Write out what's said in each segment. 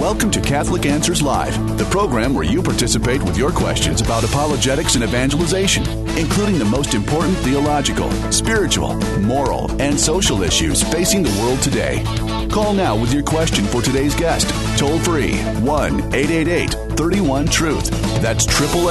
Welcome to Catholic Answers Live, the program where you participate with your questions about apologetics and evangelization, including the most important theological, spiritual, moral, and social issues facing the world today. Call now with your question for today's guest. Toll free 1-888-31-TRUTH. That's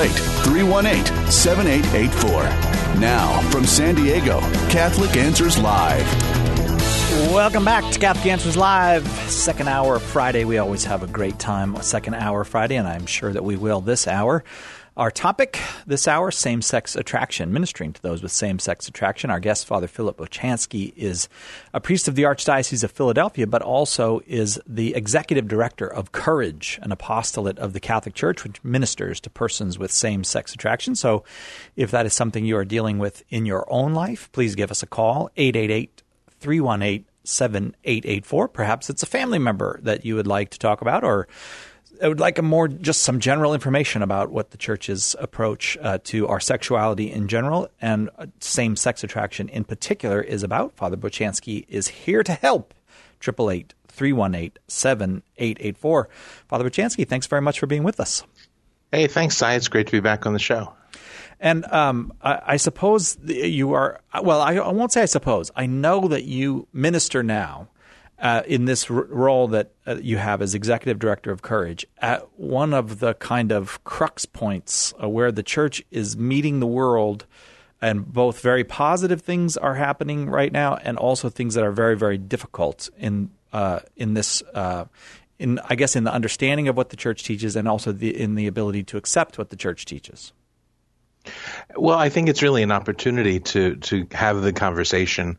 888-318-7884. Now, from San Diego, Catholic Answers Live. Welcome back to Catholic Answers Live. Second hour Friday. We always have a great time, second hour Friday, and I'm sure that we will this hour. Our topic this hour, same-sex attraction, ministering to those with same-sex attraction. Our guest, Father Philip Bochansky, is a priest of the Archdiocese of Philadelphia, but also is the executive director of Courage, an apostolate of the Catholic Church, which ministers to persons with same-sex attraction. So if that is something you are dealing with in your own life, please give us a call, 888-318-7884. Perhaps it's a family member that you would like to talk about, or I would like just some general information about what the Church's approach to our sexuality in general and same-sex attraction in particular is about. Father Bochansky is here to help. 888-318-7884. Father Bochansky, thanks very much for being with us. Hey, thanks, Cy. It's great to be back on the show. And I suppose you are – well, I won't say I suppose. I know that you minister now in this role that you have as executive director of Courage at one of the kind of crux points where the Church is meeting the world, and both very positive things are happening right now and also things that are very, very difficult in this in the understanding of what the Church teaches and also in the ability to accept what the Church teaches. Well, I think it's really an opportunity to have the conversation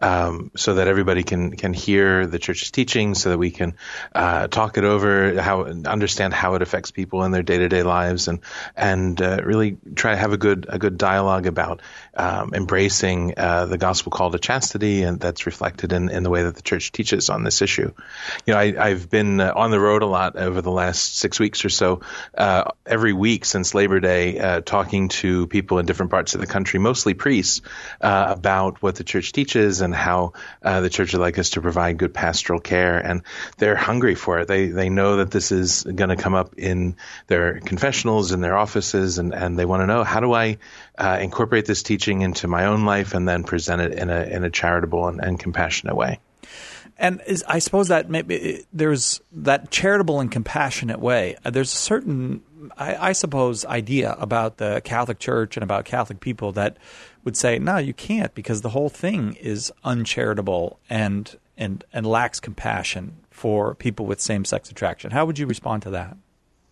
so that everybody can hear the Church's teaching, so that we can talk it over, understand how it affects people in their day-to-day lives, and really try to have a good dialogue about embracing the gospel call to chastity, and that's reflected in the way that the Church teaches on this issue. You know, I've been on the road a lot over the last 6 weeks or so, every week since Labor Day, talking to people in different parts of the country, mostly priests, about what the Church teaches and how the Church would like us to provide good pastoral care. And they're hungry for it. They know that this is going to come up in their confessionals, in their offices, and they want to know, how do I incorporate this teaching into my own life and then present it in a charitable and compassionate way. And I suppose that maybe there's that charitable and compassionate way. There's a certain, I suppose, idea about the Catholic Church and about Catholic people that would say, no, you can't, because the whole thing is uncharitable and lacks compassion for people with same-sex attraction. How would you respond to that?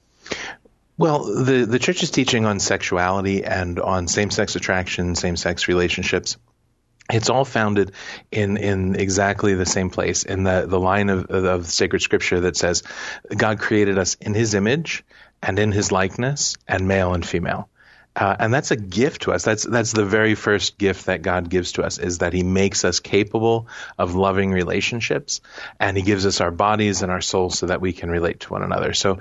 Well, the Church's teaching on sexuality and on same-sex attraction, same-sex relationships, it's all founded in exactly the same place, in the line of sacred scripture that says God created us in his image and in his likeness, and male and female. And that's a gift to us. That's the very first gift that God gives to us, is that he makes us capable of loving relationships, and he gives us our bodies and our souls so that we can relate to one another. So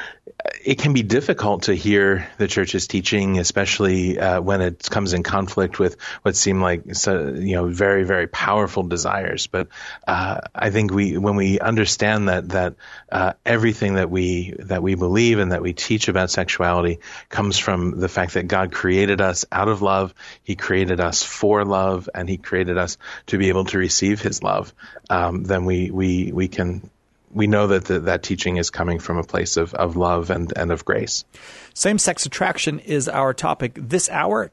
it can be difficult to hear the Church's teaching, especially when it comes in conflict with what seem like very, very powerful desires. But I think when we understand that everything that we believe and that we teach about sexuality comes from the fact that God created us out of love, he created us for love, and he created us to be able to receive his love, then we know that teaching is coming from a place of love and of grace. Same-sex attraction is our topic this hour.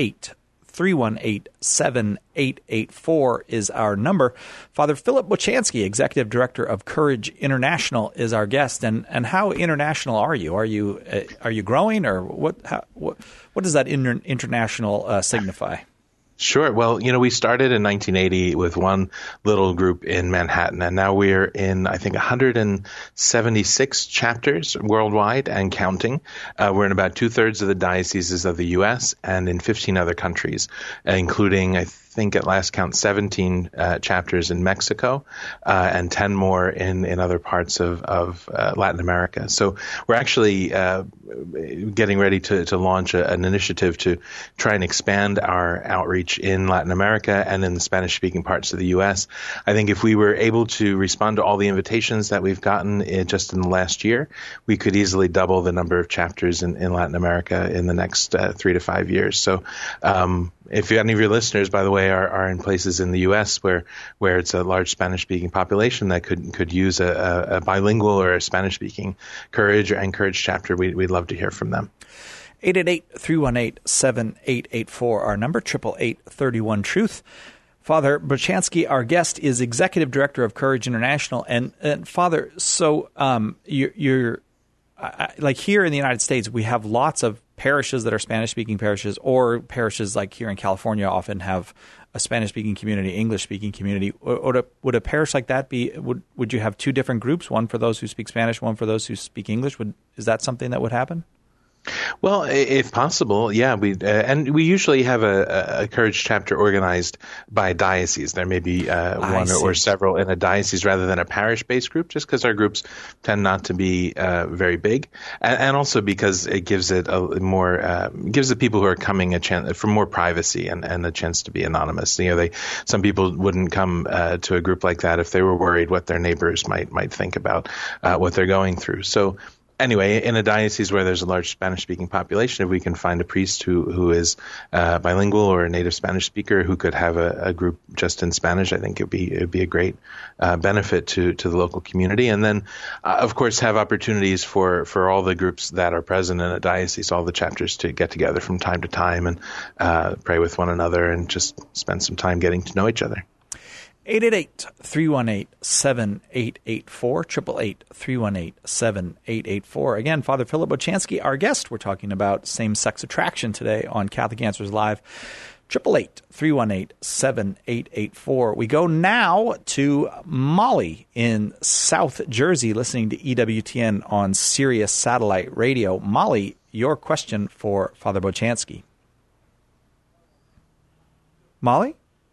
888-318-7884 is our number. Father Philip Bochansky, Executive Director of Courage International, is our guest. And how international are you? Are you growing, or what does that international signify? Sure. Well, we started in 1980 with one little group in Manhattan, and now we're in, I think, 176 chapters worldwide and counting. We're in about 2/3 of the dioceses of the U.S. and in 15 other countries, including, think at last count 17 chapters in Mexico and 10 more in other parts of Latin America. So we're actually getting ready to launch an initiative to try and expand our outreach in Latin America and in the Spanish-speaking parts of the U.S. I think if we were able to respond to all the invitations that we've gotten just in the last year, we could easily double the number of chapters in Latin America in the next 3 to 5 years. So if any of your listeners, by the way, are in places in the U.S. where it's a large Spanish-speaking population that could use a bilingual or a Spanish-speaking Courage and Courage chapter, we'd love to hear from them. 888-318-7884, our number, 888-31-TRUTH. Father Bochansky, our guest, is Executive Director of Courage International. And Father, so you're like here in the United States, we have lots of parishes that are Spanish-speaking parishes, or parishes like here in California often have a Spanish-speaking community, English-speaking community. Would a parish like that be? Would you have two different groups, one for those who speak Spanish, one for those who speak English? Is that something that would happen? Well, if possible, yeah. And we usually have a Courage chapter organized by diocese. There may be one or several in a diocese rather than a parish-based group, just because our groups tend not to be very big, and also because it gives it gives the people who are coming a chance for more privacy and a chance to be anonymous. Some people wouldn't come to a group like that if they were worried what their neighbors might think about what they're going through. So. Anyway, in a diocese where there's a large Spanish-speaking population, if we can find a priest who is bilingual or a native Spanish speaker who could have a group just in Spanish, I think it'd be a great benefit to the local community. And then, of course, have opportunities for all the groups that are present in a diocese, all the chapters, to get together from time to time and pray with one another and just spend some time getting to know each other. 888-318-7884, 888-318-7884. Again, Father Philip Bochansky, our guest. We're talking about same-sex attraction today on Catholic Answers Live, 888-318-7884. We go now to Molly in South Jersey, listening to EWTN on Sirius Satellite Radio. Molly, your question for Father Bochansky. Molly?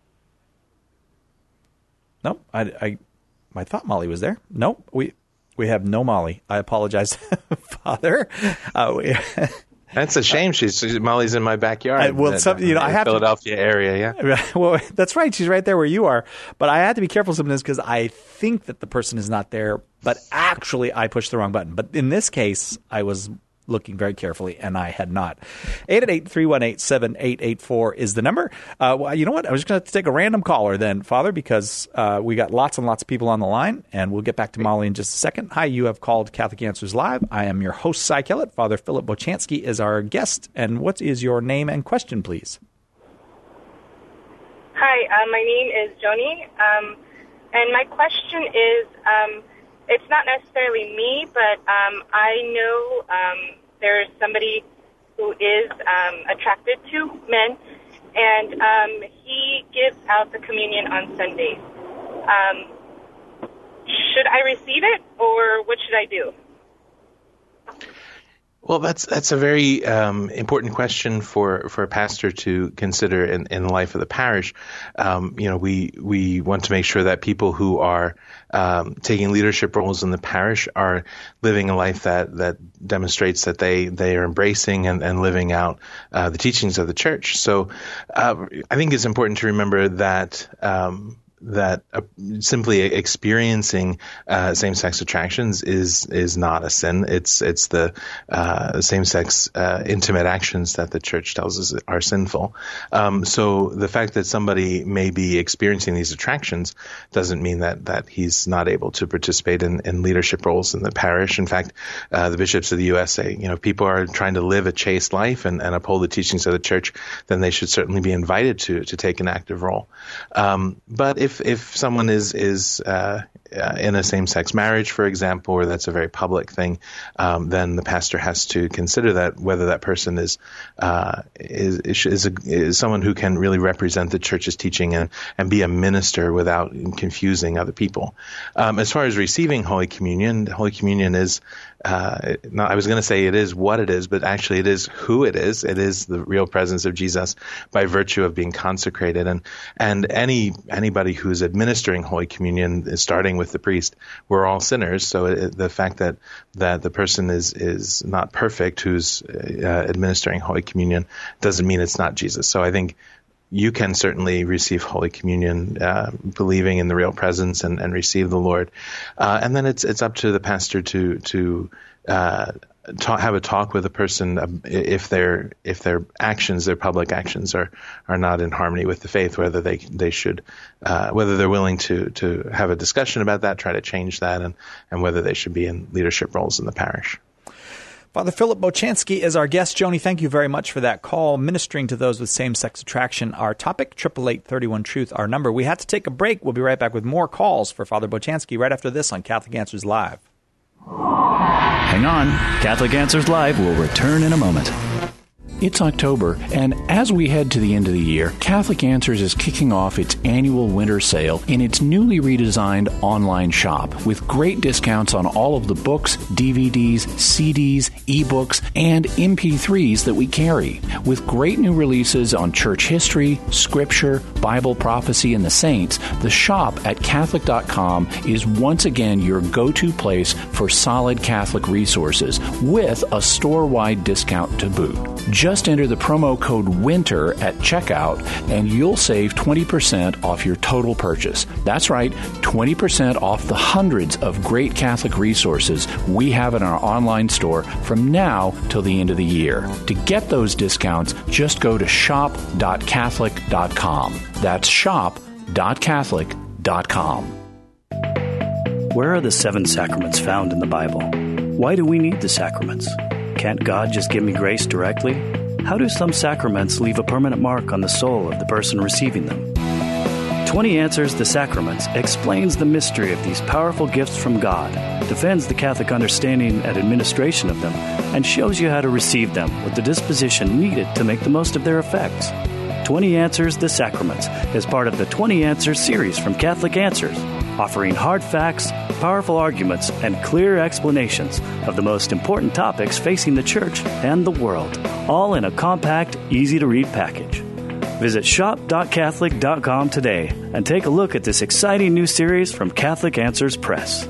Nope, I thought Molly was there. Nope, we have no Molly. I apologize, Father. That's a shame. Molly's in my backyard. I have Philadelphia area. Yeah. Well, that's right. She's right there where you are. But I had to be careful sometimes because I think that the person is not there, but actually I pushed the wrong button. But in this case, I was looking very carefully, and I had not. 888-318-7884 is the number. Well, you know what? I was just going to take a random caller then, Father, because we got lots and lots of people on the line, and we'll get back to Molly in just a second. Hi, you have called Catholic Answers Live. I am your host, Cy Kellett. Father Philip Bochansky is our guest. And what is your name and question, please? Hi, my name is Joni, and my question is, it's not necessarily me, but I know there's somebody who is attracted to men, and he gives out the communion on Sundays. Should I receive it, or what should I do? Well, that's a very important question for a pastor to consider in the life of the parish. We want to make sure that people who are taking leadership roles in the parish are living a life that demonstrates that they are embracing and living out the teachings of the church. So I think it's important to remember that simply experiencing same-sex attractions is not a sin. It's the same-sex intimate actions that the church tells us are sinful. So the fact that somebody may be experiencing these attractions doesn't mean that he's not able to participate in leadership roles in the parish. In fact, the bishops of the U.S. say, if people are trying to live a chaste life and uphold the teachings of the church, then they should certainly be invited to take an active role. But if someone is in a same-sex marriage, for example, or that's a very public thing, then the pastor has to consider that whether that person is someone who can really represent the church's teaching and be a minister without confusing other people. As far as receiving Holy Communion is I was going to say it is what it is, but actually it is who it is. It is the real presence of Jesus by virtue of being consecrated. And anybody who's administering Holy Communion, starting with the priest, we're all sinners. So the fact that the person is not perfect who's administering Holy Communion doesn't mean it's not Jesus. So I think you can certainly receive Holy Communion, believing in the real presence and receive the Lord. And then it's up to the pastor to have a talk with a person if their actions, their public actions are not in harmony with the faith, whether they should, whether they're willing to have a discussion about that, try to change that, and whether they should be in leadership roles in the parish. Father Philip Bochansky is our guest. Joni, thank you very much for that call. Ministering to those with same-sex attraction, our topic, 888-31-TRUTH, our number. We have to take a break. We'll be right back with more calls for Father Bochansky right after this on Catholic Answers Live. Hang on. Catholic Answers Live will return in a moment. It's October, and as we head to the end of the year, Catholic Answers is kicking off its annual winter sale in its newly redesigned online shop with great discounts on all of the books, DVDs, CDs, ebooks, and MP3s that we carry, with great new releases on church history, scripture, Bible prophecy, and the saints. The shop at Catholic.com is once again your go-to place for solid Catholic resources with a store-wide discount to boot. Just enter the promo code WINTER at checkout and you'll save 20% off your total purchase. That's right, 20% off the hundreds of great Catholic resources we have in our online store from now till the end of the year. To get those discounts, just go to shop.catholic.com. That's shop.catholic.com. Where are the 7 sacraments found in the Bible? Why do we need the sacraments? Can't God just give me grace directly? How do some sacraments leave a permanent mark on the soul of the person receiving them? 20 Answers the Sacraments explains the mystery of these powerful gifts from God, defends the Catholic understanding and administration of them, and shows you how to receive them with the disposition needed to make the most of their effects. 20 Answers the Sacraments is part of the 20 Answers series from Catholic Answers, offering hard facts, powerful arguments, and clear explanations of the most important topics facing the Church and the world, all in a compact, easy-to-read package. Visit shop.catholic.com today and take a look at this exciting new series from Catholic Answers Press.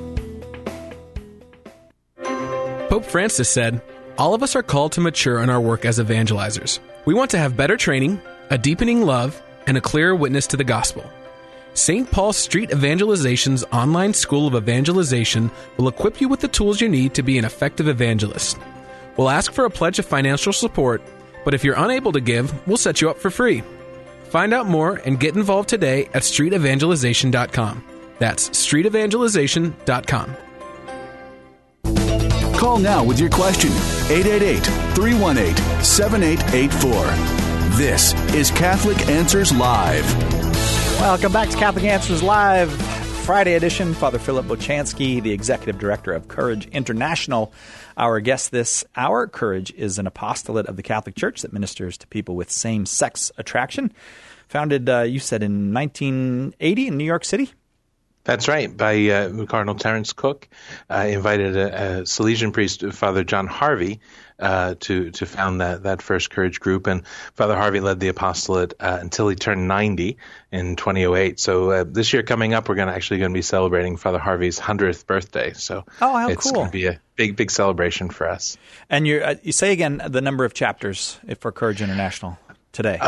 Pope Francis said, "All of us are called to mature in our work as evangelizers. We want to have better training, a deepening love, and a clearer witness to the gospel. St. Paul Street Evangelization's online school of evangelization will equip you with the tools you need to be an effective evangelist. We'll ask for a pledge of financial support, but if you're unable to give, we'll set you up for free. Find out more and get involved today at streetevangelization.com. That's streetevangelization.com. Call now with your question. 888-318-7884. This is Catholic Answers Live. Welcome back to Catholic Answers Live, Friday edition. Father Philip Bochansky, the Executive Director of Courage International, our guest this hour. Courage is an apostolate of the Catholic Church that ministers to people with same-sex attraction. Founded, you said, in 1980 in New York City? That's right, by Cardinal Terence Cook. Invited a Salesian priest, Father John Harvey, to found that first Courage group. And Father Harvey led the apostolate until he turned 90 in 2008. So this year coming up, we're going to be celebrating Father Harvey's 100th birthday. So it's going to be a big celebration for us. And you say again the number of chapters for Courage International today?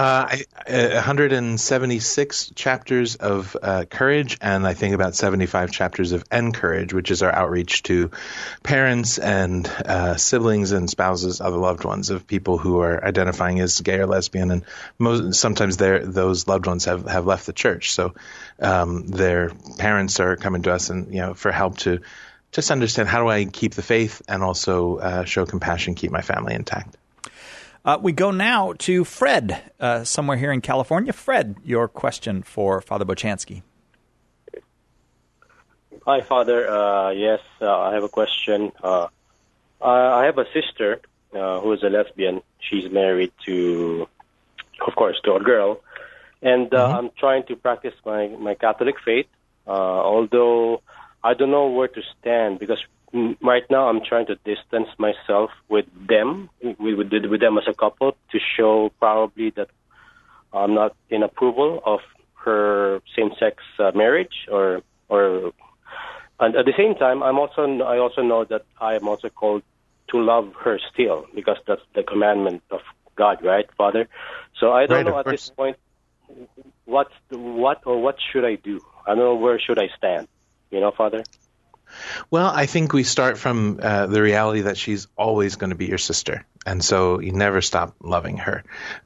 176 chapters of Courage, and I think about 75 chapters of Encourage, which is our outreach to parents and siblings and spouses, other loved ones of people who are identifying as gay or lesbian, and sometimes those loved ones have left the church, so their parents are coming to us and for help to just understand how do I keep the faith and also show compassion, keep my family intact. We go now to Fred, somewhere here in California. Fred, your question for Father Bochansky. Hi, Father. Yes, I have a question. I have a sister who is a lesbian. She's married to a girl. And I'm trying to practice my Catholic faith, although I don't know where to stand, because right now I'm trying to distance myself with them, with them as a couple, to show probably that I'm not in approval of her same-sex marriage, and at the same time, I also know that I am also called to love her still, because that's the commandment of God, right, Father? So I don't know at this point what should I do. I don't know where should I stand, Father. Well, I think we start from the reality that she's always going to be your sister. And so you never stop loving her.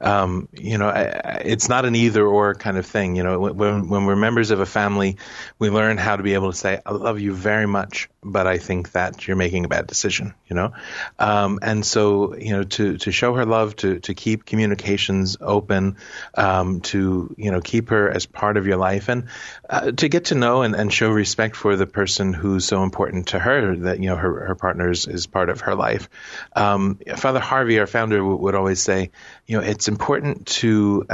It's not an either or kind of thing. When we're members of a family, we learn how to be able to say, I love you very much, but I think that you're making a bad decision, and so, to show her love, to keep communications open, to, keep her as part of your life, and to get to know and show respect for the person who's so important to her, that, her partner is part of her life. Father Harvey, our founder, would always say, it's important to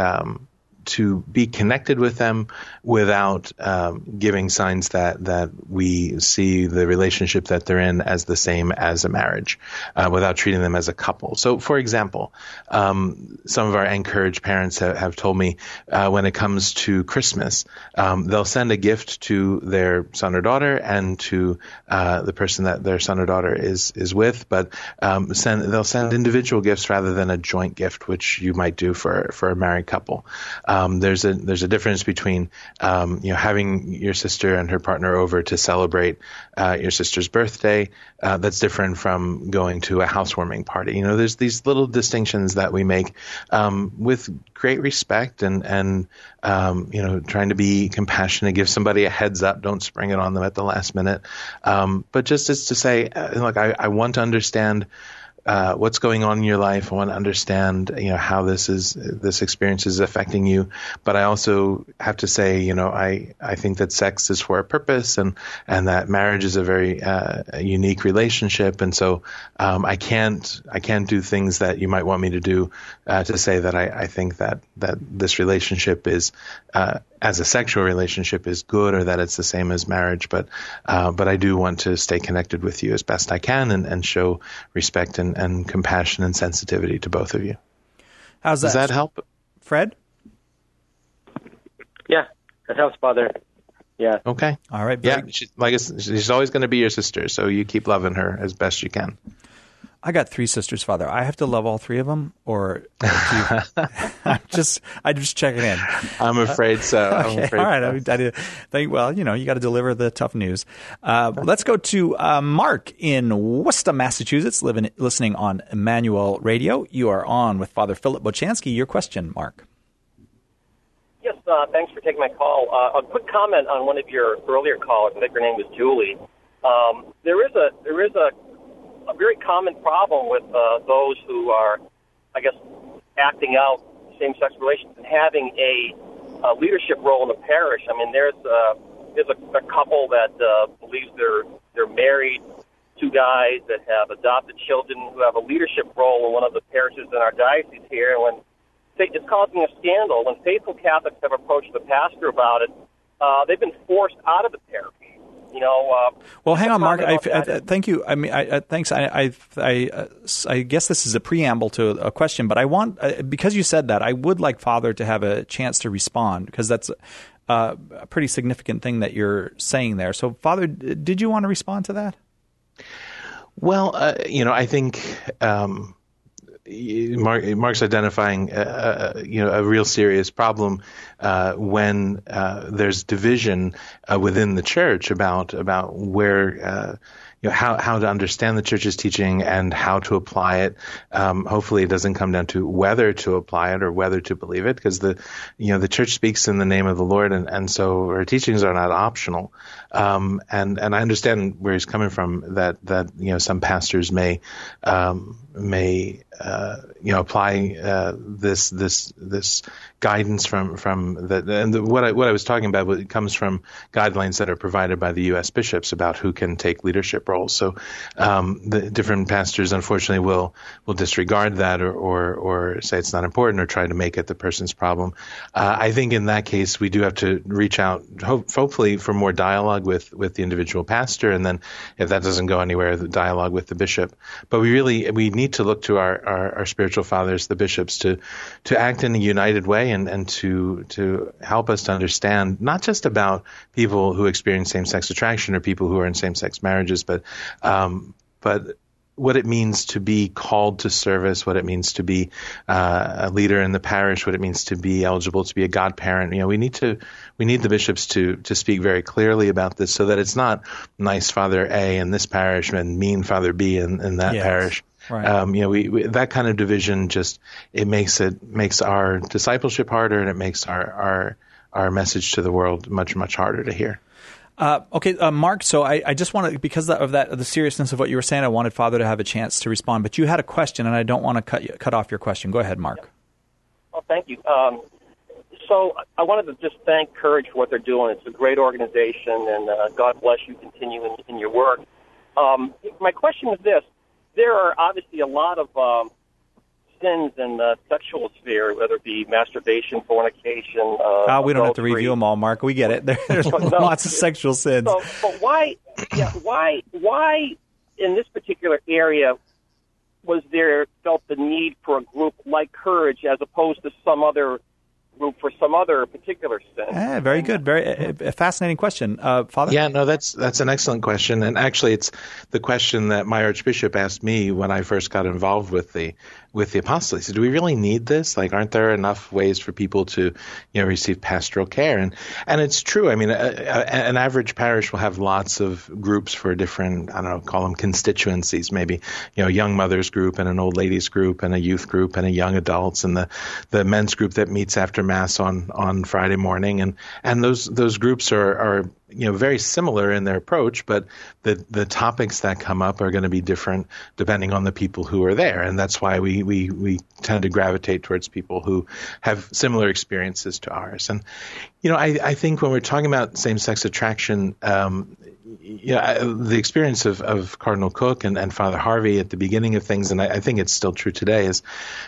be connected with them without giving signs that we see the relationship that they're in as the same as a marriage, without treating them as a couple. So, for example, some of our encouraged parents have told me when it comes to Christmas, they'll send a gift to their son or daughter and to the person that their son or daughter is with, but they'll send individual gifts rather than a joint gift, which you might do for a married couple. There's a difference between having your sister and her partner over to celebrate your sister's birthday. That's different from going to a housewarming party. There's these little distinctions that we make with great respect and trying to be compassionate, give somebody a heads up, don't spring it on them at the last minute. But just as to say, look, I want to understand what's going on in your life. I want to understand, how this experience is affecting you. But I also have to say, I think that sex is for a purpose, and that marriage is a very unique relationship. And so I can't do things that you might want me to do to say that I think that this relationship is as a sexual relationship is good, or that it's the same as marriage. But I do want to stay connected with you as best I can and show respect and compassion and sensitivity to both of you. Does that help, Fred? Yeah, that helps, Father. Yeah. Okay. All right. She's always going to be your sister, so you keep loving her as best you can. I got 3 sisters, Father. I have to love all 3 of them, or do you? I'm just checking in. I'm afraid so. Okay. All right. Well, you got to deliver the tough news. Let's go to Mark in Worcester, Massachusetts, listening on Emmanuel Radio. You are on with Father Philip Bochansky. Your question, Mark. Yes, thanks for taking my call. A quick comment on one of your earlier callers. I think her name was Julie. There is a very common problem with those who are, I guess, acting out same-sex relations and having a leadership role in the parish. I mean, there's a couple that believes they're married, 2 guys that have adopted children who have a leadership role in one of the parishes in our diocese here. And when it's causing a scandal, when faithful Catholics have approached the pastor about it, they've been forced out of the parish. Well, hang on, Mark. Thank you. I mean, thanks. I guess this is a preamble to a question, but I want, because you said that, I would like Father to have a chance to respond, because that's a pretty significant thing that you're saying there. So, Father, did you want to respond to that? Well, I think Mark's identifying a real serious problem when there's division within the church about where how to understand the church's teaching and how to apply it. Hopefully, it doesn't come down to whether to apply it or whether to believe it, because the church speaks in the name of the Lord, and so her teachings are not optional. And I understand where he's coming from, that some pastors may apply this guidance from that. And what I was talking about, it comes from guidelines that are provided by the U.S. bishops about who can take leadership roles. So the different pastors, unfortunately, will disregard that or say it's not important or try to make it the person's problem. I think in that case, we do have to reach out, hopefully, for more dialogue with the individual pastor, and then if that doesn't go anywhere, the dialogue with the bishop. But we need to look to our spiritual fathers, the bishops, to act in a united way and to help us to understand not just about people who experience same-sex attraction or people who are in same-sex marriages, but what it means to be called to service, what it means to be a leader in the parish, what it means to be eligible to be a godparent. We need the bishops to speak very clearly about this, so that it's not nice Father A in this parish and mean Father B in that parish. Right. We that kind of division it makes our discipleship harder, and it makes our message to the world much, much harder to hear. Okay, Mark, so I just want to, because of the seriousness of what you were saying, I wanted Father to have a chance to respond. But you had a question, and I don't want to cut off your question. Go ahead, Mark. Well, thank you. So I wanted to just thank Courage for what they're doing. It's a great organization, and God bless you. Continue in your work. My question is this. There are obviously a lot of sins in the sexual sphere, whether it be masturbation, fornication. We don't have to review them all, Mark. We get it. There's lots of sexual sins. But why in this particular area was there felt the need for a group like Courage as opposed to some other group for some other particular sin? Very good. Very fascinating question. Father? Yeah, no, that's an excellent question. And actually, it's the question that my Archbishop asked me when I first got involved with the apostolate. He said, do we really need this? Like, aren't there enough ways for people to, receive pastoral care? And it's true. I mean, an average parish will have lots of groups for different, call them constituencies, maybe, a young mothers group and an old ladies group and a youth group and a young adults and the men's group that meets after Mass on Friday morning. And those groups are very similar in their approach, but the topics that come up are going to be different depending on the people who are there. And that's why we tend to gravitate towards people who have similar experiences to ours. And, I think when we're talking about same-sex attraction, the experience of Cardinal Cook and Father Harvey at the beginning of things, and I think it's still true today, is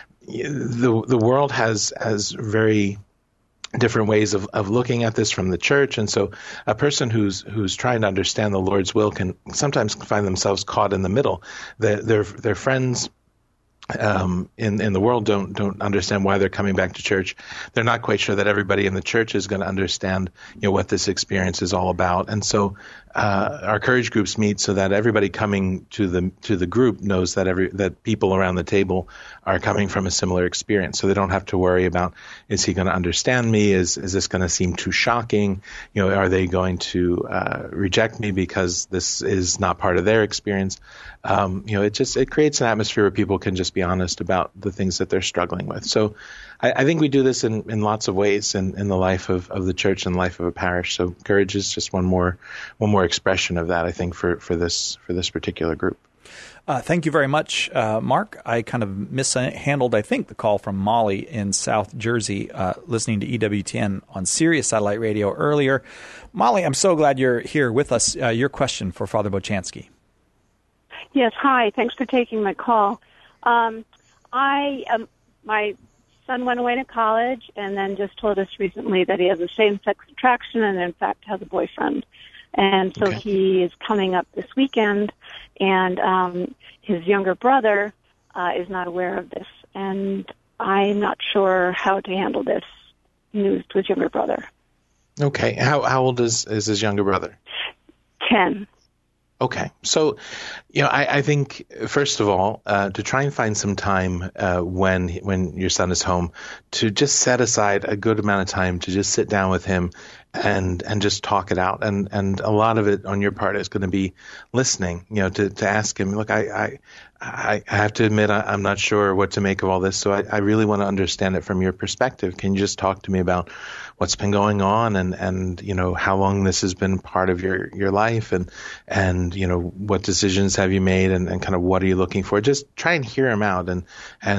the world has very different ways of looking at this from the church. And so a person who's trying to understand the Lord's will can sometimes find themselves caught in the middle. Their friends in the world don't understand why they're coming back to church. They're not quite sure that everybody in the church is going to understand what this experience is all about. And so our Courage groups meet so that everybody coming to the group knows that people around the table are coming from a similar experience. So they don't have to worry about, is he going to understand me? Is this going to seem too shocking? Are they going to reject me because this is not part of their experience? It creates an atmosphere where people can just be honest about the things that they're struggling with. So I think we do this in lots of ways in the life of the church and life of a parish. So Courage is just one more expression of that, I think, for this particular group. Thank you very much, Mark. I kind of mishandled, I think, the call from Molly in South Jersey, listening to EWTN on Sirius Satellite Radio earlier. Molly, I'm so glad you're here with us. Your question for Father Bochansky. Yes, hi. Thanks for taking my call. My son went away to college and then just told us recently that he has a same-sex attraction and, in fact, has a boyfriend. And so he is coming up this weekend, and his younger brother is not aware of this. And I'm not sure how to handle this news to his younger brother. Okay. How old is his younger brother? 10. Okay. So, I think, first of all, to try and find some time when your son is home, to just set aside a good amount of time to just sit down with him and just talk it out. And a lot of it on your part is going to be listening, to ask him, look, I have to admit, I'm not sure what to make of all this. So I really want to understand it from your perspective. Can you just talk to me about what's been going on and how long this has been part of your life and what decisions have you made and kind of what are you looking for? Just try and hear him out and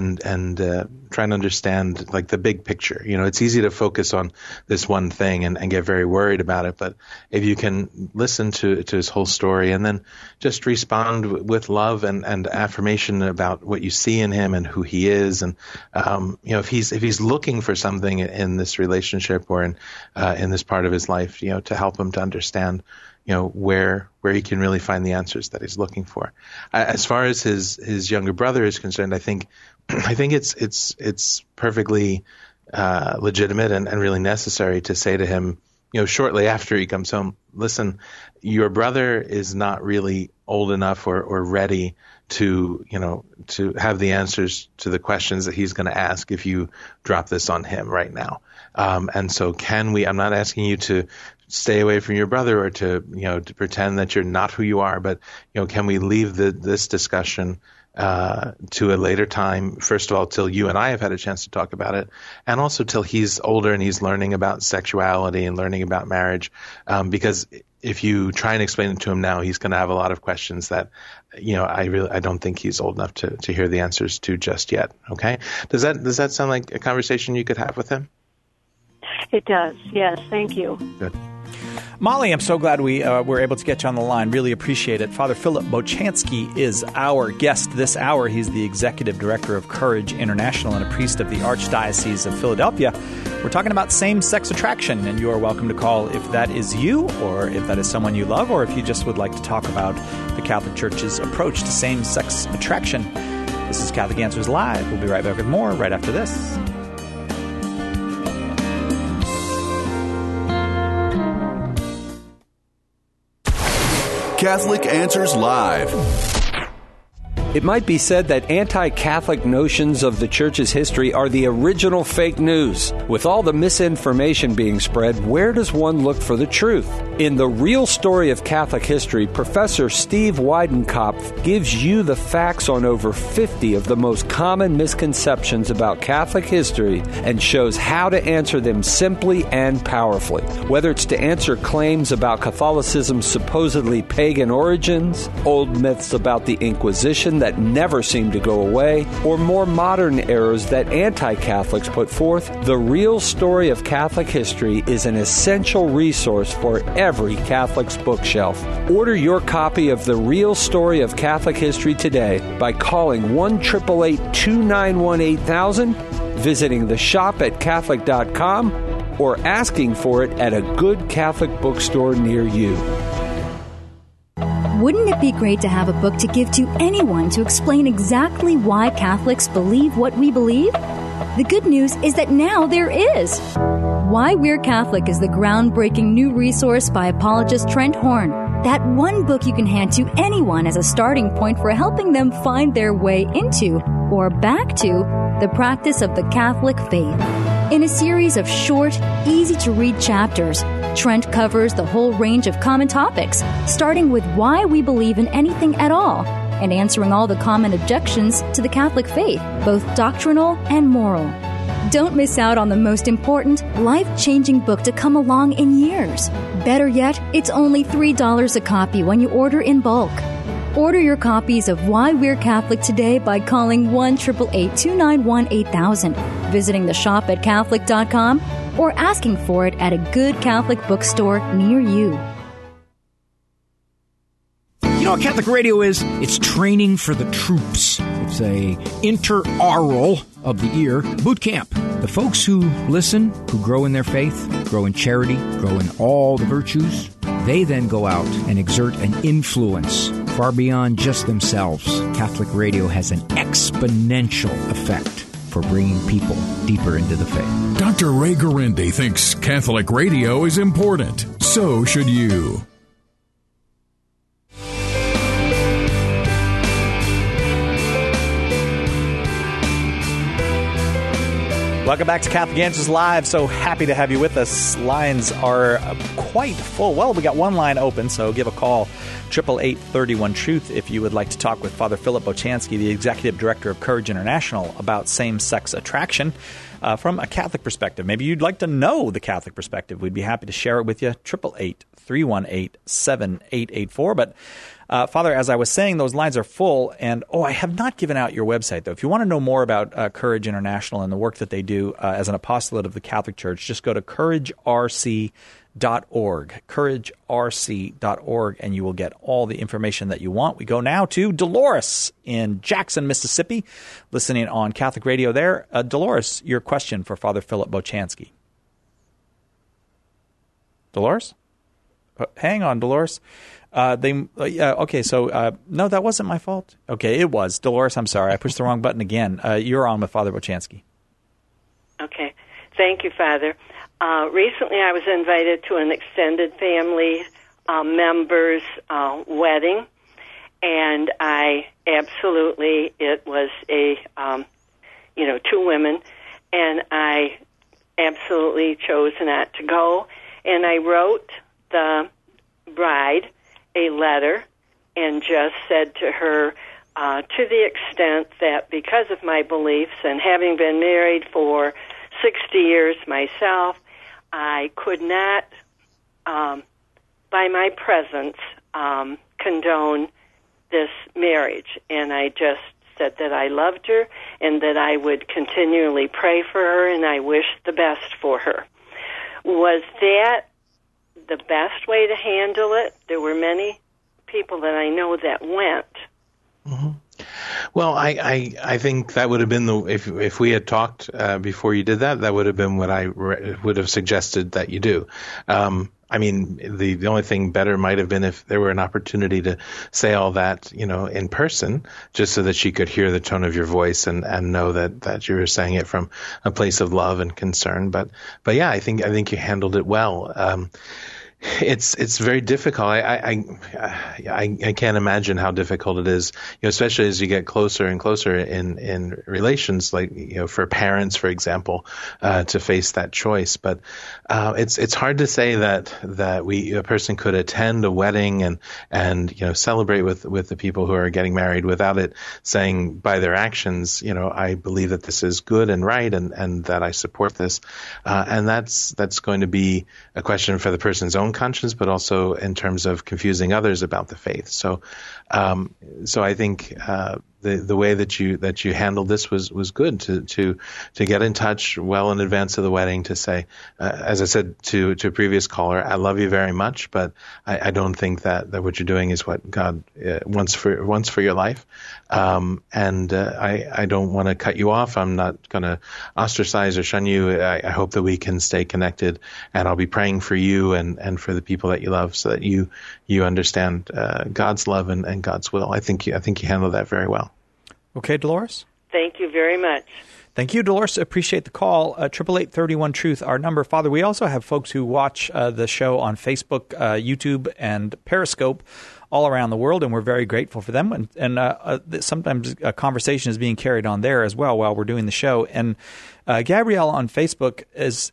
try and understand like the big picture. It's easy to focus on this one thing and get very worried about it. But if you can listen to his whole story and then just respond with love and affirmation about what you see in him and who he is. And, if he's looking for something in this relationship or in this part of his life, to help him to understand, where he can really find the answers that he's looking for. As far as his younger brother is concerned, I think it's perfectly legitimate and really necessary to say to him, shortly after he comes home, listen, your brother is not really old enough or ready to have the answers to the questions that he's going to ask if you drop this on him right now. And so I'm not asking you to stay away from your brother or to pretend that you're not who you are, but, can we leave this discussion to a later time, first of all, till you and I have had a chance to talk about it, and also till he's older and he's learning about sexuality and learning about marriage, because if you try and explain it to him now, he's going to have a lot of questions that, I don't think he's old enough to hear the answers to just yet. Okay. Does that sound like a conversation you could have with him? It does. Yes. Thank you. Good. Molly, I'm so glad we were able to get you on the line. Really appreciate it. Father Philip Bochansky is our guest this hour. He's the Executive Director of Courage International and a priest of the Archdiocese of Philadelphia. We're talking about same-sex attraction, and you are welcome to call if that is you or if that is someone you love or if you just would like to talk about the Catholic Church's approach to same-sex attraction. This is Catholic Answers Live. We'll be right back with more right after this. Catholic Answers Live. It might be said that anti-Catholic notions of the Church's history are the original fake news. With all the misinformation being spread, where does one look for the truth? In The Real Story of Catholic History, Professor Steve Weidenkopf gives you the facts on over 50 of the most common misconceptions about Catholic history and shows how to answer them simply and powerfully. Whether it's to answer claims about Catholicism's supposedly pagan origins, old myths about the Inquisition that never seem to go away, or more modern errors that anti-Catholics put forth, The Real Story of Catholic History is an essential resource for every Catholic's bookshelf. Order your copy of The Real Story of Catholic History today by calling 1-888-291-8000, visiting the shop at Catholic.com, or asking for it at a good Catholic bookstore near you. Wouldn't it be great to have a book to give to anyone to explain exactly why Catholics believe what we believe? The good news is that now there is. Why We're Catholic is the groundbreaking new resource by apologist Trent Horn. That one book you can hand to anyone as a starting point for helping them find their way into, or back to, the practice of the Catholic faith. In a series of short, easy-to-read chapters, Trent covers the whole range of common topics, starting with why we believe in anything at all, and answering all the common objections to the Catholic faith, both doctrinal and moral. Don't miss out on the most important, life-changing book to come along in years. Better yet, it's only $3 a copy when you order in bulk. Order your copies of Why We're Catholic today by calling 1-888-291-8000, visiting the shop at Catholic.com, or asking for it at a good Catholic bookstore near you. You know what Catholic radio is? It's training for the troops. It's a interaural of the ear boot camp. The folks who listen, who grow in their faith, grow in charity, grow in all the virtues, they then go out and exert an influence far beyond just themselves. Catholic radio has an exponential effect for bringing people deeper into the faith. Dr. Ray Guarendi thinks Catholic radio is important. So should you. Welcome back to Catholic Answers Live. So happy to have you with us. Lines are quite full. Well, we got one line open, so give a call, 888-31-TRUTH, if you would like to talk with Father Philip Bochansky, the Executive Director of Courage International, about same-sex attraction from a Catholic perspective. Maybe you'd like to know the Catholic perspective. We'd be happy to share it with you, 888-318-7884. But Father, as I was saying, those lines are full, and I have not given out your website, though. If you want to know more about Courage International and the work that they do as an apostolate of the Catholic Church, just go to couragerc.org, couragerc.org, and you will get all the information that you want. We go now to Dolores in Jackson, Mississippi, listening on Catholic Radio there. Dolores, your question for Father Philip Bochansky. Dolores? Hang on, Dolores. Okay, so no, that wasn't my fault. Okay, it was. Dolores, I'm sorry. I pushed the wrong button again. You're on with Father Bochansky. Okay. Thank you, Father. Recently I was invited to an extended family member's wedding, and it was a, two women, and I absolutely chose not to go, and I wrote the bride a letter and just said to her, to the extent that because of my beliefs and having been married for 60 years myself, I could not, by my presence, condone this marriage. And I just said that I loved her and that I would continually pray for her and I wished the best for her. Was that the best way to handle it? There were many people that I know that went. Mm-hmm. Well, I think that would have been if we had talked before you did that, that would have been what I would have suggested that you do. I mean, the only thing better might have been if there were an opportunity to say all that, in person, just so that she could hear the tone of your voice and know that you were saying it from a place of love and concern. But yeah, I think you handled it well. It's very difficult. I can't imagine how difficult it is, especially as you get closer and closer in relations, like, for parents, for example, to face that choice. But it's hard to say that a person could attend a wedding and celebrate with the people who are getting married without it saying by their actions, I believe that this is good and right and that I support this. And that's going to be a question for the person's own conscience, but also in terms of confusing others about the faith. So I think the way that you handled this was good to get in touch well in advance of the wedding to say, as I said to a previous caller, I love you very much, but I don't think that what you're doing is what God wants for your life. And I don't want to cut you off. I'm not going to ostracize or shun you. I hope that we can stay connected, and I'll be praying for you and for the people that you love, so that you understand God's love and God's will. I think you handled that very well. Okay, Dolores? Thank you very much. Thank you, Dolores. Appreciate the call. 888-31-TRUTH, our number. Father, we also have folks who watch the show on Facebook, YouTube, and Periscope all around the world, and we're very grateful for them. And sometimes a conversation is being carried on there as well while we're doing the show. And Gabrielle on Facebook is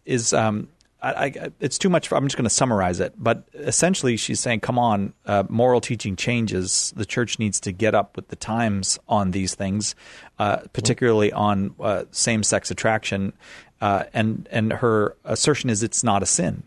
it's too much. I'm just going to summarize it. But essentially, she's saying, come on, moral teaching changes. The church needs to get up with the times on these things, particularly on same-sex attraction. And her assertion is it's not a sin.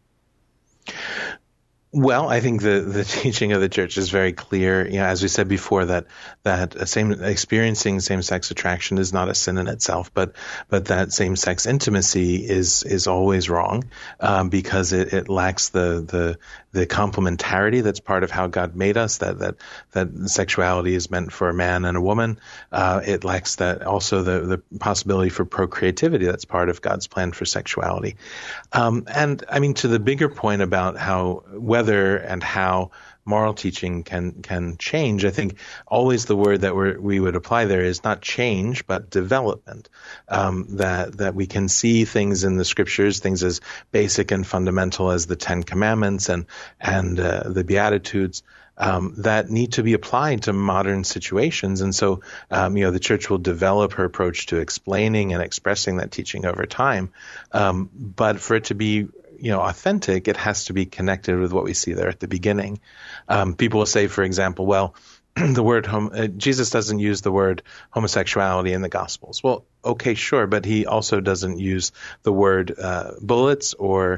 Well, I think the teaching of the church is very clear. As we said before, that experiencing same-sex attraction is not a sin in itself, but that same-sex intimacy is always wrong because it lacks the complementarity that's part of how God made us. That sexuality is meant for a man and a woman. It lacks that also the possibility for procreativity that's part of God's plan for sexuality. And I mean, to the bigger point about whether and how moral teaching can change, I think always the word that we would apply there is not change, but development. That we can see things in the scriptures, things as basic and fundamental as the Ten Commandments and the Beatitudes, that need to be applied to modern situations. And so, the church will develop her approach to explaining and expressing that teaching over time. But for it to be authentic, it has to be connected with what we see there at the beginning. People will say, for example, well, the word Jesus doesn't use the word homosexuality in the Gospels. Well, okay, sure, but he also doesn't use the word bullets or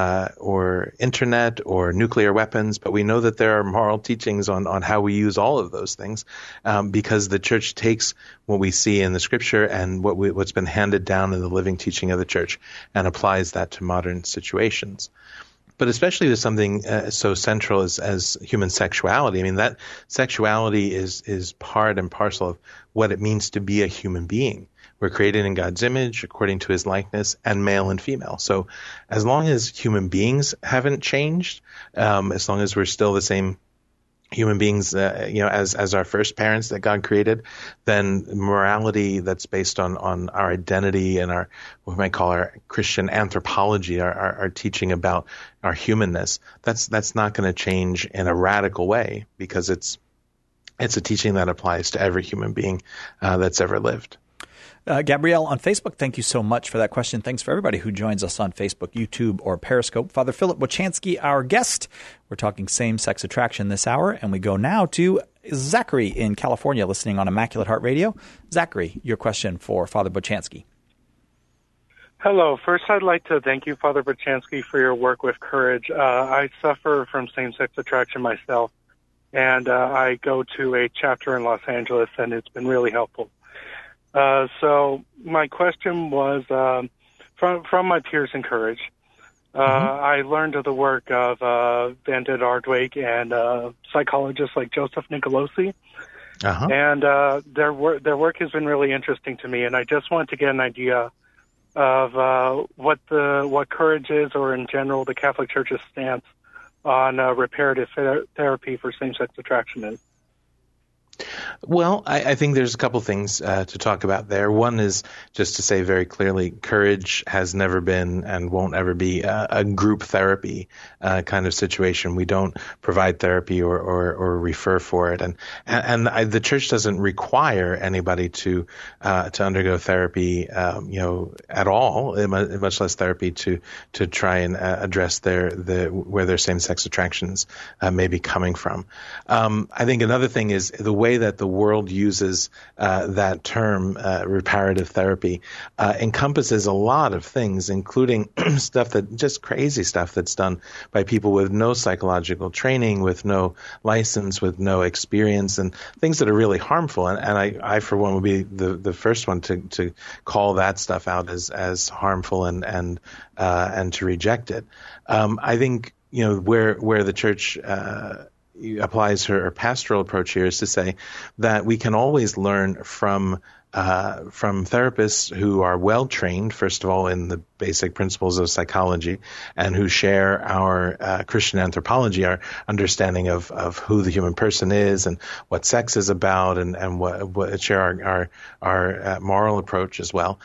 internet or nuclear weapons. But we know that there are moral teachings on how we use all of those things, because the church takes what we see in the Scripture and what's been handed down in the living teaching of the church and applies that to modern situations. But especially to something so central as human sexuality. I mean, that sexuality is part and parcel of what it means to be a human being. We're created in God's image, according to his likeness, and male and female. So as long as human beings haven't changed, as long as we're still the same human beings, as our first parents that God created, then morality that's based on our identity and our, what we might call our Christian anthropology, our teaching about our humanness, that's not going to change in a radical way, because it's a teaching that applies to every human being that's ever lived. Gabrielle on Facebook, thank you so much for that question. Thanks for everybody who joins us on Facebook, YouTube, or Periscope. Father Philip Bochansky, our guest. We're talking same-sex attraction this hour, and we go now to Zachary in California, listening on Immaculate Heart Radio. Zachary, your question for Father Bochansky. Hello. First, I'd like to thank you, Father Bochansky, for your work with Courage. I suffer from same-sex attraction myself, and I go to a chapter in Los Angeles, and it's been really helpful. So my question was, from my peers in Courage, I learned of the work of Vandit Ardweg and psychologists like Joseph Nicolosi, and their work has been really interesting to me. And I just want to get an idea of what Courage is, or in general the Catholic Church's stance on reparative therapy for same-sex attraction is. Well, I think there's a couple things to talk about there. One is just to say very clearly, Courage has never been and won't ever be a group therapy kind of situation. We don't provide therapy or refer for it, and the Church doesn't require anybody to undergo therapy, at all, much less therapy to try and address where their same-sex attractions may be coming from. I think another thing is the way that the world uses that term, reparative therapy, encompasses a lot of things, including just crazy stuff that's done by people with no psychological training, with no license, with no experience, and things that are really harmful. And I for one, would be the first one to call that stuff out as harmful and to reject it. I think where the Church applies her pastoral approach here is to say that we can always learn from therapists who are well trained, first of all, in the basic principles of psychology, and who share our Christian anthropology, our understanding of who the human person is and what sex is about, and what share our moral approach as well.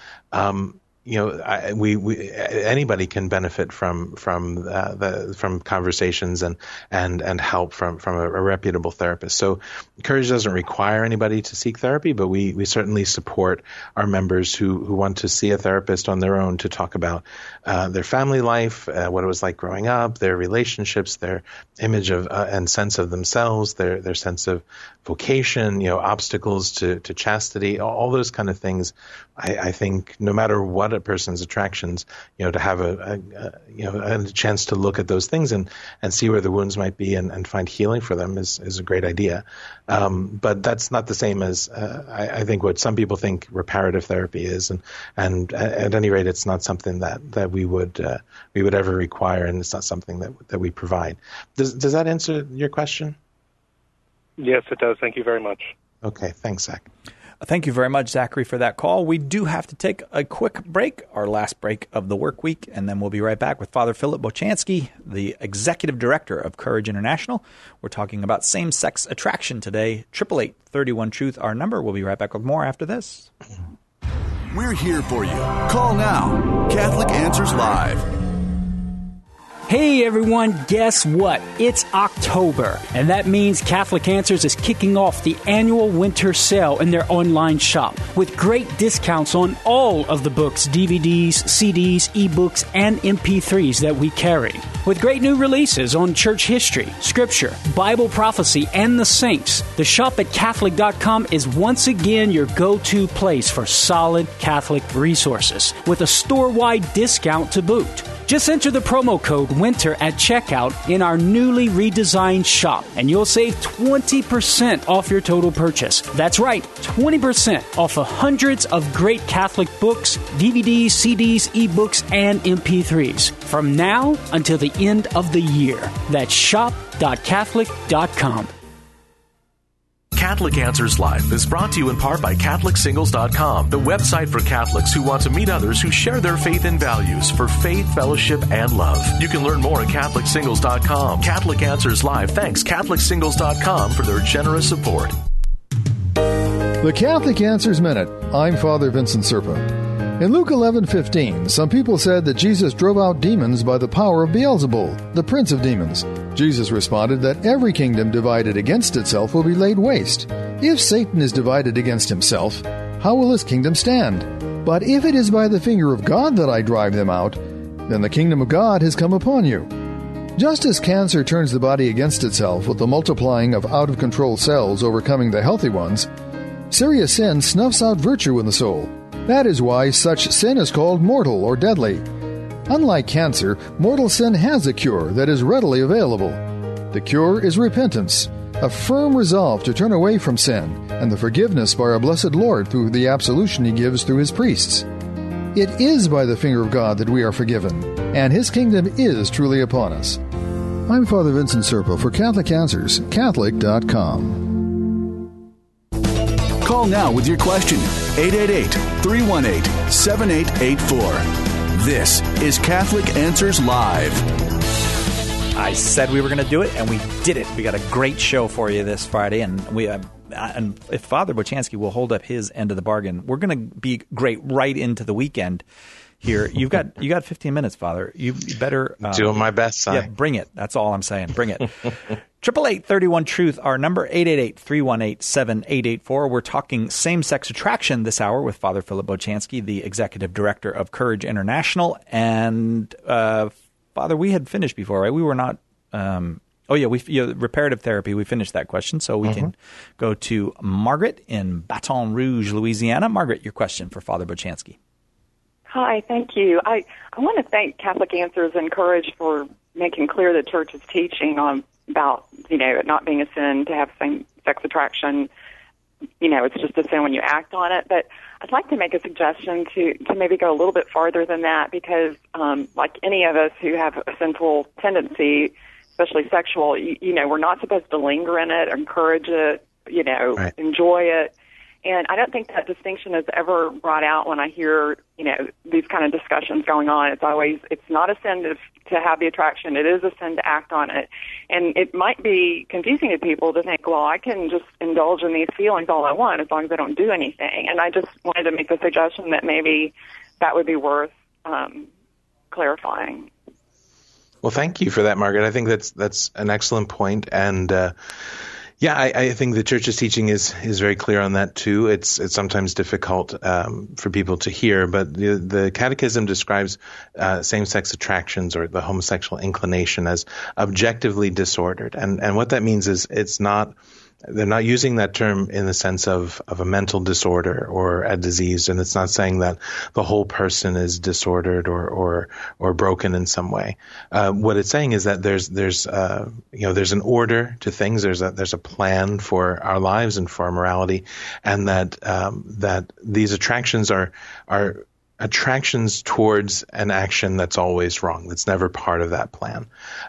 Anybody can benefit from conversations and help from a reputable therapist. So Courage doesn't require anybody to seek therapy, but we certainly support our members who want to see a therapist on their own to talk about their family life, what it was like growing up, their relationships, their image of and sense of themselves, their sense of vocation, obstacles to chastity, all those kind of things. I think no matter what a person's attractions, to have a chance to look at those things and see where the wounds might be and find healing for them is a great idea. But that's not the same as I think what some people think reparative therapy is, and at any rate, it's not something that we would ever require, and it's not something that we provide. Does that answer your question? Yes, it does. Thank you very much. Okay, thanks, Zach. Thank you very much, Zachary, for that call. We do have to take a quick break, our last break of the work week, and then we'll be right back with Father Philip Bochansky, the Executive Director of Courage International. We're talking about same-sex attraction today. 888-31-TRUTH, our number. We'll be right back with more after this. We're here for you. Call now. Catholic Answers Live. Hey everyone, guess what? It's October, and that means Catholic Answers is kicking off the annual winter sale in their online shop with great discounts on all of the books, DVDs, CDs, ebooks, and MP3s that we carry. With great new releases on church history, scripture, Bible prophecy, and the saints, the shop at Catholic.com is once again your go-to place for solid Catholic resources with a store-wide discount to boot. Just enter the promo code WINTER at checkout in our newly redesigned shop, and you'll save 20% off your total purchase. That's right, 20% off of hundreds of great Catholic books, DVDs, CDs, ebooks, and MP3s from now until the end of the year. That's shop.catholic.com. Catholic Answers Live is brought to you in part by CatholicSingles.com, the website for Catholics who want to meet others who share their faith and values for faith, fellowship, and love. You can learn more at CatholicSingles.com. Catholic Answers Live thanks CatholicSingles.com for their generous support. The Catholic Answers Minute. I'm Father Vincent Serpa. In Luke 11:15, some people said that Jesus drove out demons by the power of Beelzebul, the prince of demons. Jesus responded that every kingdom divided against itself will be laid waste. If Satan is divided against himself, how will his kingdom stand? But if it is by the finger of God that I drive them out, then the kingdom of God has come upon you. Just as cancer turns the body against itself with the multiplying of out-of-control cells overcoming the healthy ones, serious sin snuffs out virtue in the soul. That is why such sin is called mortal or deadly. Unlike cancer, mortal sin has a cure that is readily available. The cure is repentance, a firm resolve to turn away from sin, and the forgiveness by our blessed Lord through the absolution He gives through His priests. It is by the finger of God that we are forgiven, and His kingdom is truly upon us. I'm Father Vincent Serpa for Catholic Answers, Catholic.com. Call now with your question, 888-318-7884. This is Catholic Answers Live. I said we were going to do it, and we did it. We got a great show for you this Friday, and and if Father Bochansky will hold up his end of the bargain, we're going to be great right into the weekend here. You got 15 minutes, Father. You better doing my best, son. Yeah, bring it. That's all I'm saying. Bring it. 888-31-TRUTH, our number, 888-318-7884. We're talking same-sex attraction this hour with Father Philip Bochansky, the Executive Director of Courage International. And, Father, we had finished before, right? We were not reparative therapy, we finished that question, so we can go to Margaret in Baton Rouge, Louisiana. Margaret, your question for Father Bochansky. Hi, thank you. I want to thank Catholic Answers and Courage for making clear the Church's teaching on about, it not being a sin to have same-sex attraction. It's just a sin when you act on it. But I'd like to make a suggestion to maybe go a little bit farther than that because, like any of us who have a sinful tendency, especially sexual, we're not supposed to linger in it, encourage it, right. Enjoy it. And I don't think that distinction is ever brought out when I hear, these kind of discussions going on. It's not a sin to have the attraction. It is a sin to act on it. And it might be confusing to people to think, well, I can just indulge in these feelings all I want as long as I don't do anything. And I just wanted to make the suggestion that maybe that would be worth clarifying. Well, thank you for that, Margaret. I think that's an excellent point. And, I think the Church's teaching is very clear on that too. It's sometimes difficult for people to hear, but the Catechism describes same-sex attractions or the homosexual inclination as objectively disordered, and what that means is they're not using that term in the sense of a mental disorder or a disease, and it's not saying that the whole person is disordered or broken in some way. What it's saying is that there's an order to things. There's a plan for our lives and for our morality, and that these attractions are attractions towards an action that's always wrong, that's never part of that plan.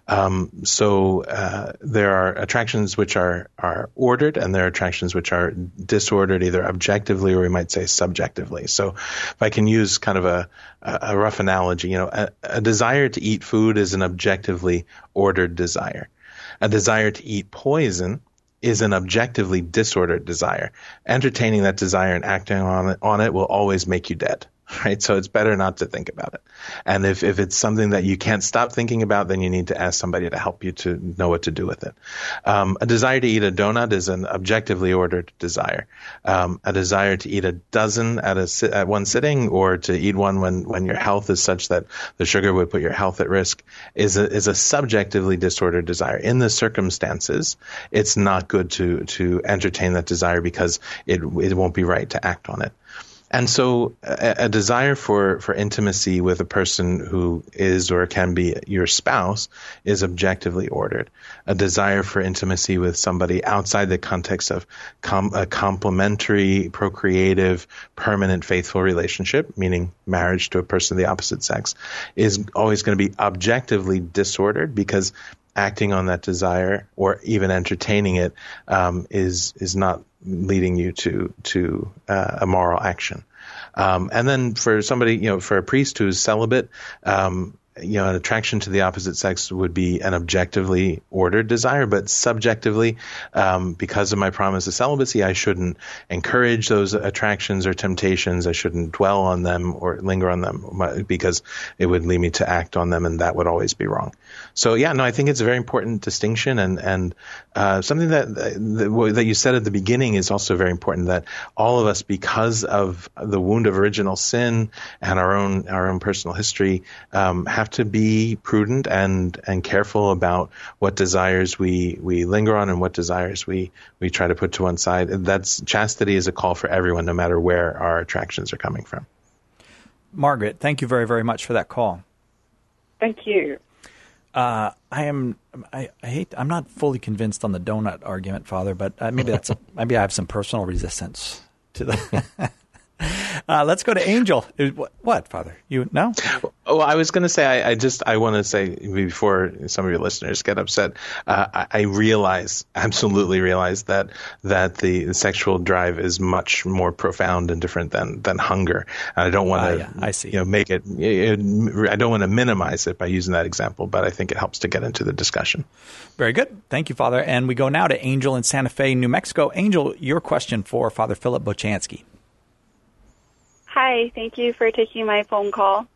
So there are attractions which are ordered, and there are attractions which are disordered, either objectively or we might say subjectively. So if I can use kind of a rough analogy, a desire to eat food is an objectively ordered desire. A desire to eat poison is an objectively disordered desire. Entertaining that desire and acting on it will always make you dead. right? So it's better not to think about it. And if it's something that you can't stop thinking about, then you need to ask somebody to help you to know what to do with it. A desire to eat a donut is an objectively ordered desire. A desire to eat a dozen at one sitting, or to eat one when your health is such that the sugar would put your health at risk, is a subjectively disordered desire. In the circumstances, it's not good to entertain that desire because it won't be right to act on it. And so a desire for intimacy with a person who is or can be your spouse is objectively ordered. A desire for intimacy with somebody outside the context of a complementary, procreative, permanent, faithful relationship, meaning marriage to a person of the opposite sex, is always going to be objectively disordered, because acting on that desire or even entertaining it is not leading you to a moral action. And then for somebody, for a priest who's celibate, an attraction to the opposite sex would be an objectively ordered desire, but subjectively, because of my promise of celibacy, I shouldn't encourage those attractions or temptations. I shouldn't dwell on them or linger on them, because it would lead me to act on them, and that would always be wrong. So I think it's a very important distinction, and something that you said at the beginning is also very important, that all of us, because of the wound of original sin and our own personal history, have to be prudent and careful about what desires we linger on and what desires we try to put to one side. Chastity is a call for everyone, no matter where our attractions are coming from. Margaret, thank you very, very much for that call. Thank you. I'm not fully convinced on the donut argument, Father, but maybe I have some personal resistance to that. Let's go to Angel. What, Father? You know? Oh, I was going to say, I want to say before some of your listeners get upset, I absolutely realize that the sexual drive is much more profound and different than hunger. And I don't want to, make it. I don't want to minimize it by using that example, but I think it helps to get into the discussion. Very good. Thank you, Father. And we go now to Angel in Santa Fe, New Mexico. Angel, your question for Father Philip Bochansky. Hi, thank you for taking my phone call.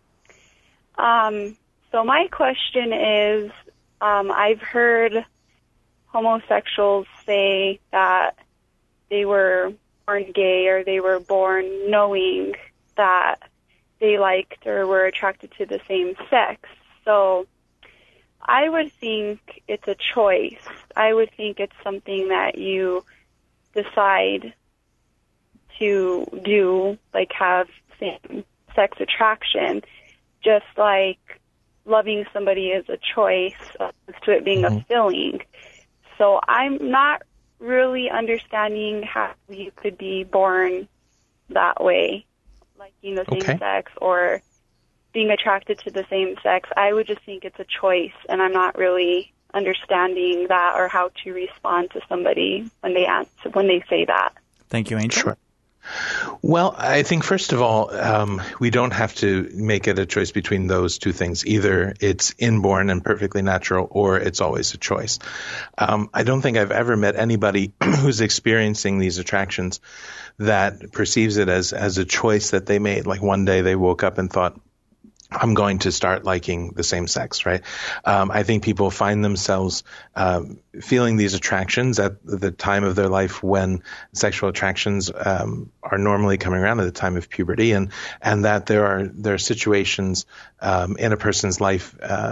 So my question is, I've heard homosexuals say that they were born gay, or they were born knowing that they liked or were attracted to the same sex. So I would think it's a choice. I would think it's something that you decide to do, like have same-sex attraction, just like loving somebody is a choice as to it being a feeling. So I'm not really understanding how you could be born that way, liking the same sex or being attracted to the same sex. I would just think it's a choice, and I'm not really understanding that or how to respond to somebody when they say that. Thank you, Angel. Sure. Well, I think, first of all, we don't have to make it a choice between those two things. Either it's inborn and perfectly natural, or it's always a choice. I don't think I've ever met anybody who's experiencing these attractions that perceives it as a choice that they made. Like one day they woke up and thought, I'm going to start liking the same sex, right? I think people find themselves feeling these attractions at the time of their life when sexual attractions are normally coming around, at the time of puberty, and that there are situations in a person's life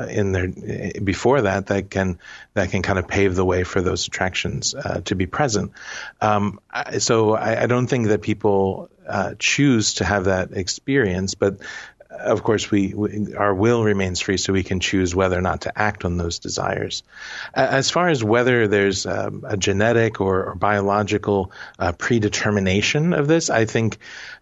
before that can kind of pave the way for those attractions to be present. So I don't think that people choose to have that experience, but of course, our will remains free, so we can choose whether or not to act on those desires. As far as whether there's a genetic or biological predetermination of this, I think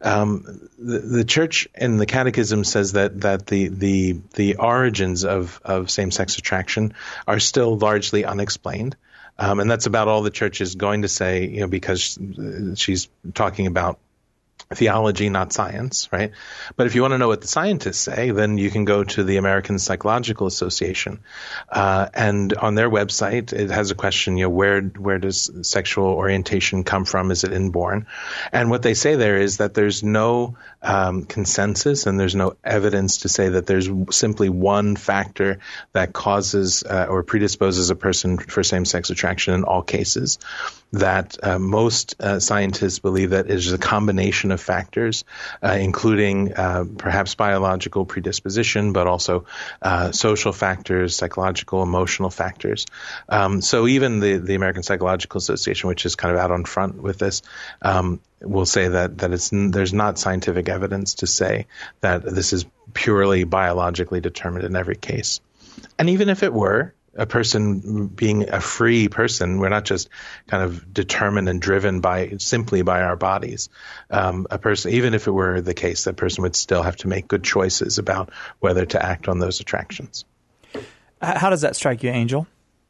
the Church in the Catechism says that the origins of same-sex attraction are still largely unexplained. And that's about all the Church is going to say, because she's talking about theology, not science, right? But if you want to know what the scientists say, then you can go to the American Psychological Association, and on their website, it has a question, where does sexual orientation come from? Is it inborn? And what they say there is that there's no consensus and there's no evidence to say that there's simply one factor that causes or predisposes a person for same-sex attraction in all cases. That most scientists believe that it is a combination of factors, including perhaps biological predisposition, but also social factors, psychological, emotional factors. So even the American Psychological Association, which is kind of out on front with this, will say that there's not scientific evidence to say that this is purely biologically determined in every case. And even if it were, a person being a free person, we're not just kind of determined and driven simply by our bodies. A person, even if it were the case, that person would still have to make good choices about whether to act on those attractions. How does that strike you, Angel?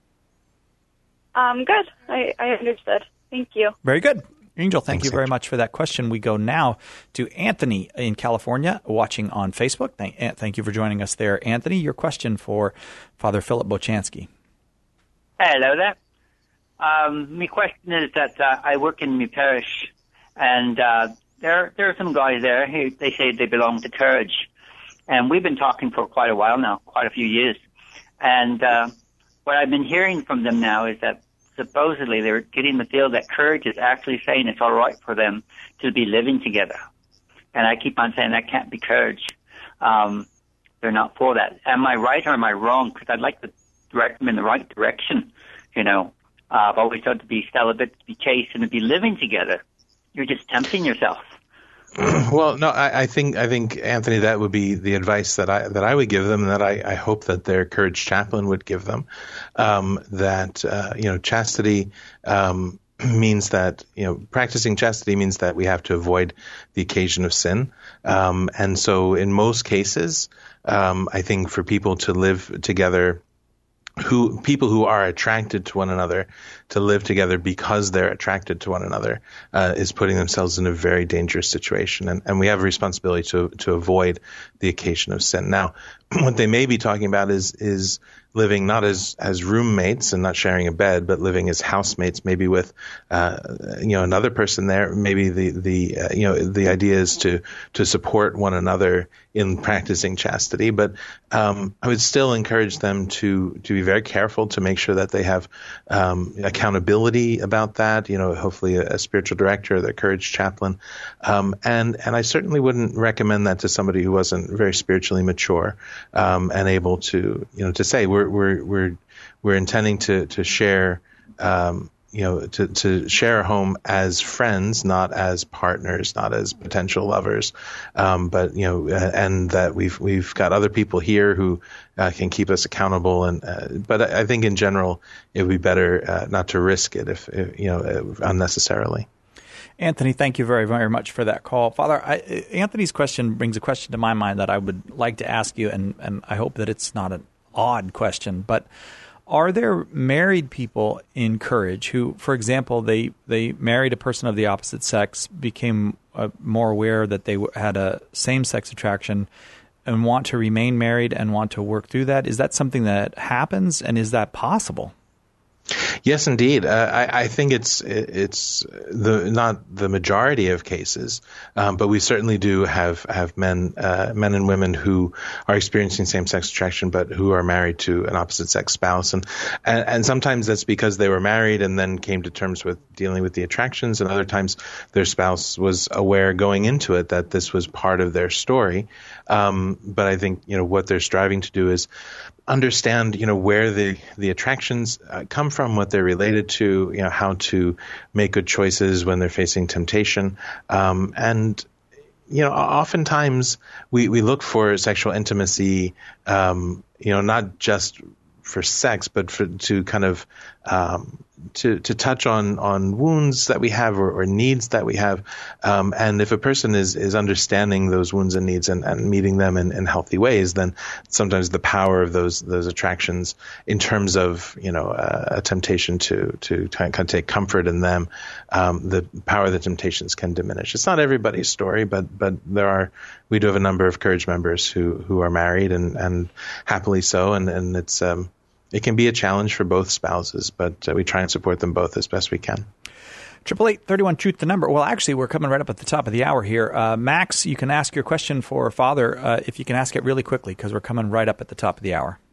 Good. I understood. Thank you. Very good. Angel, thank you very much for that question. We go now to Anthony in California, watching on Facebook. Thank you for joining us there. Anthony, your question for Father Philip Bochansky. Hello there. My question is that I work in my parish, and there are some guys there who they say they belong to Courage. And we've been talking for quite a while now, quite a few years. And what I've been hearing from them now is that supposedly they're getting the feel that Courage is actually saying it's all right for them to be living together. And I keep on saying that can't be Courage. They're not for that. Am I right or am I wrong? Because I'd like to direct them in the right direction. I've always thought to be celibate, to be chaste, and to be living together. You're just tempting yourself. Well, no, I think Anthony, that would be the advice that I would give them, and that I hope that their Courage chaplain would give them. Chastity means that practicing chastity means that we have to avoid the occasion of sin, and so in most cases, I think for people to live together. People who are attracted to one another to live together because they're attracted to one another is putting themselves in a very dangerous situation, and we have a responsibility to avoid the occasion of sin. Now, what they may be talking about is living not as roommates and not sharing a bed, but living as housemates, maybe with another person there. Maybe the idea is to support one another in practicing chastity. But I would still encourage them to be very careful to make sure that they have accountability about that. Hopefully a spiritual director, their Courage chaplain, and I certainly wouldn't recommend that to somebody who wasn't very spiritually mature and able to say we're intending to share to share a home as friends, not as partners, not as potential lovers, but and that we've got other people here who can keep us accountable. And but I think in general it would be better not to risk it if unnecessarily. Anthony, thank you very, very much for that call. Father, Anthony's question brings a question to my mind that I would like to ask you, and I hope that it's not an odd question, but are there married people in Courage who, for example, they married a person of the opposite sex, became more aware that they had a same-sex attraction, and want to remain married and want to work through that? Is that something that happens, and is that possible? Yes, indeed. I think it's not the majority of cases, but we certainly do have men and women who are experiencing same-sex attraction, but who are married to an opposite-sex spouse, and sometimes that's because they were married and then came to terms with dealing with the attractions, and other times their spouse was aware going into it that this was part of their story. But I think what they're striving to do is understand where the attractions come from, what they're related to, how to make good choices when they're facing temptation, and oftentimes we look for sexual intimacy, not just for sex, but to kind of to touch on wounds that we have or needs that we have. And if a person is understanding those wounds and needs and meeting them in healthy ways, then sometimes the power of those attractions in terms of, a temptation to kind of take comfort in them, the power of the temptations can diminish. It's not everybody's story, but we do have a number of Courage members who are married and happily so. And it's, it can be a challenge for both spouses, but we try and support them both as best we can. 888-31-TRUTH, the number. Well, actually, we're coming right up at the top of the hour here. Max, you can ask your question for Father if you can ask it really quickly, because we're coming right up at the top of the hour.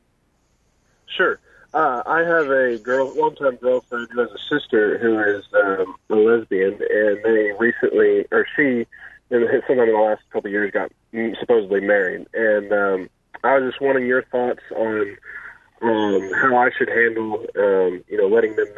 Sure. I have a longtime girlfriend who has a sister who is a lesbian, and they recently, or she, sometime in the last couple of years, got supposedly married. And I was just wanting your thoughts on how I should handle, letting them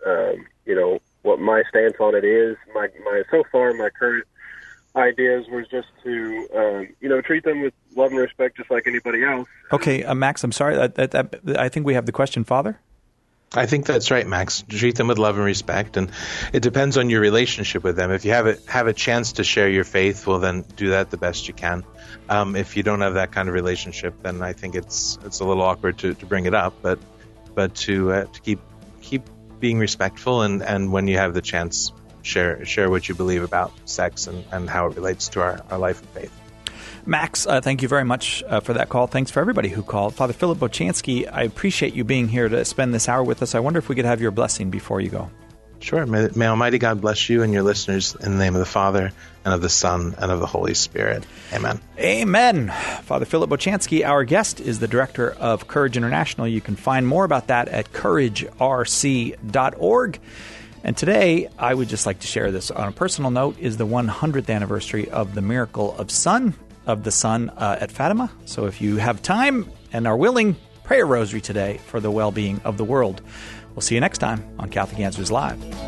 know, what my stance on it is. My current ideas was just to, treat them with love and respect, just like anybody else. Okay, Max, I'm sorry. I think we have the question, Father. I think that's right, Max. Treat them with love and respect, and it depends on your relationship with them. If you have a chance to share your faith, well, then do that the best you can. If you don't have that kind of relationship, then I think it's a little awkward to bring it up. But to keep being respectful, and when you have the chance, share what you believe about sex and how it relates to our life of faith. Max, thank you very much for that call. Thanks for everybody who called. Father Philip Bochansky, I appreciate you being here to spend this hour with us. I wonder if we could have your blessing before you go. Sure. May Almighty God bless you and your listeners in the name of the Father, and of the Son, and of the Holy Spirit. Amen. Amen. Father Philip Bochansky, our guest, is the director of Courage International. You can find more about that at couragerc.org. And today, I would just like to share this on a personal note, is the 100th anniversary of the miracle of the sun at Fatima. So if you have time and are willing, pray a rosary today for the well-being of the world. We'll see you next time on Catholic Answers Live.